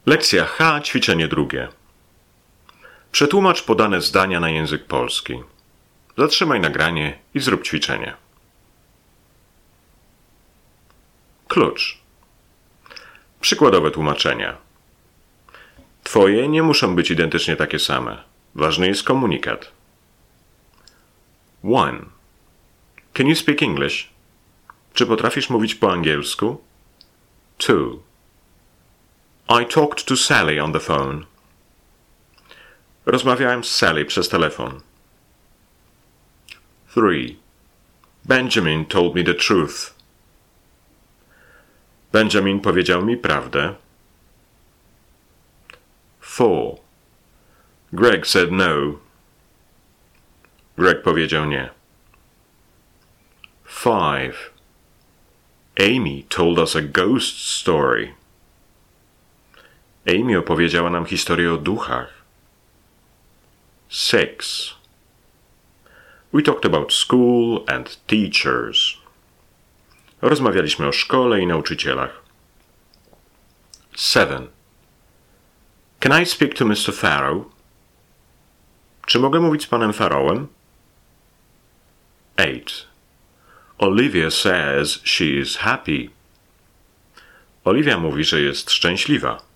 Lekcja H, ćwiczenie drugie. Przetłumacz podane zdania na język polski. Zatrzymaj nagranie i zrób ćwiczenie. Klucz. Przykładowe tłumaczenia. Twoje nie muszą być identycznie takie same. Ważny jest komunikat. 1. Can you speak English? Czy potrafisz mówić po angielsku? 2. I talked to Sally on the phone. Rozmawiałem z Sally przez telefon. 3. Benjamin told me the truth. Benjamin powiedział mi prawdę. 4. Greg said no. Greg powiedział nie. 5. Amy told us a ghost story. Amy opowiedziała nam historię o duchach. 6. We talked about school and teachers. Rozmawialiśmy o szkole i nauczycielach. 7. Can I speak to Mr. Farrow? Czy mogę mówić z panem Farrowem? 8. Olivia says she is happy. Olivia mówi, że jest szczęśliwa.